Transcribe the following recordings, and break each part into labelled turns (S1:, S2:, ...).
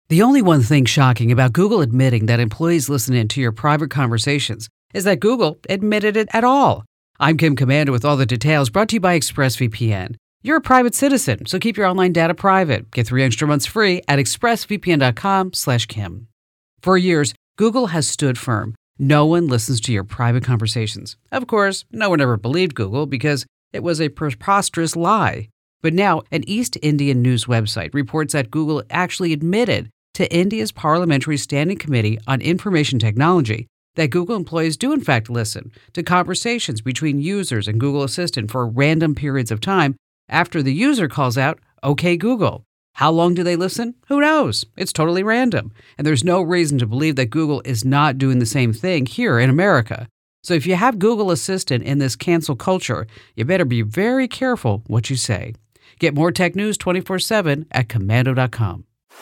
S1: The only one thing shocking about Google admitting that employees listen in to your private conversations is that Google admitted it at all. I'm Kim Commander with all the details, brought to you by ExpressVPN. You're a private citizen, so keep your online data private. Get 3 extra months free at expressvpn.com/Kim. For years, Google has stood firm. No one listens to your private conversations. Of course, no one ever believed Google because it was a preposterous lie. But now, an East Indian news website reports that Google actually admitted to India's Parliamentary Standing Committee on Information Technology that Google employees do in fact listen to conversations between users and Google Assistant for random periods of time after the user calls out, "Okay, Google." How long do they listen? Who knows? It's totally random. And there's no reason to believe that Google is not doing the same thing here in America. So if you have Google Assistant in this cancel culture, you better be very careful what you say. Get more tech news 24/7 at Komando.com.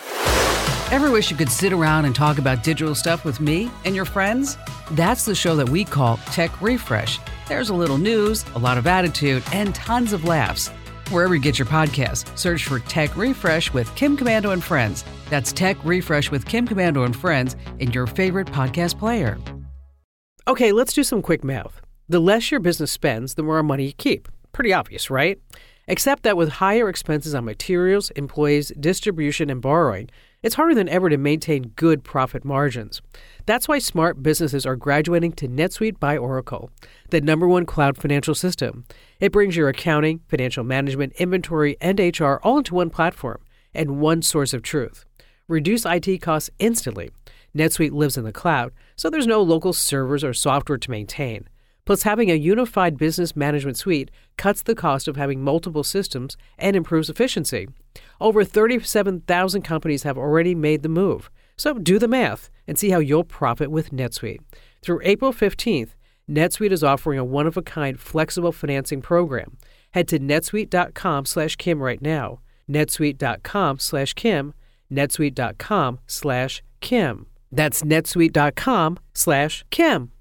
S1: Ever wish you could sit around and talk about digital stuff with me and your friends? That's the show that we call Tech Refresh. There's a little news, a lot of attitude, and tons of laughs. Wherever you get your podcasts, search for Tech Refresh with Kim Komando and Friends. That's Tech Refresh with Kim Komando and Friends in your favorite podcast player.
S2: Okay, let's do some quick math. The less your business spends, the more money you keep. Pretty obvious, right? Except that with higher expenses on materials, employees, distribution, and borrowing, it's harder than ever to maintain good profit margins. That's why smart businesses are graduating to NetSuite by Oracle, the #1 cloud financial system. It brings your accounting, financial management, inventory, and HR all into one platform and one source of truth. Reduce IT costs instantly. NetSuite lives in the cloud, so there's no local servers or software to maintain. Plus, having a unified business management suite cuts the cost of having multiple systems and improves efficiency. Over 37,000 companies have already made the move. So do the math and see how you'll profit with NetSuite. Through April 15th, NetSuite is offering a one-of-a-kind flexible financing program. Head to netsuite.com/Kim right now. netsuite.com/Kim. netsuite.com/Kim. That's netsuite.com/Kim.